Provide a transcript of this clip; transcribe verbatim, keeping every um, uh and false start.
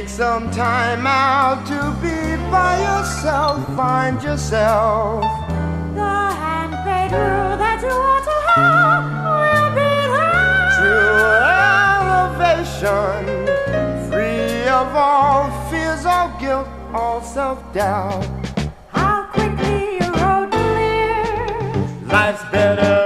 Take some time out to be by yourself. Find yourself. The handmade rule that you want to have will be there. True elevation, free of all fears of guilt, all self-doubt. How quickly your road clears. Life's better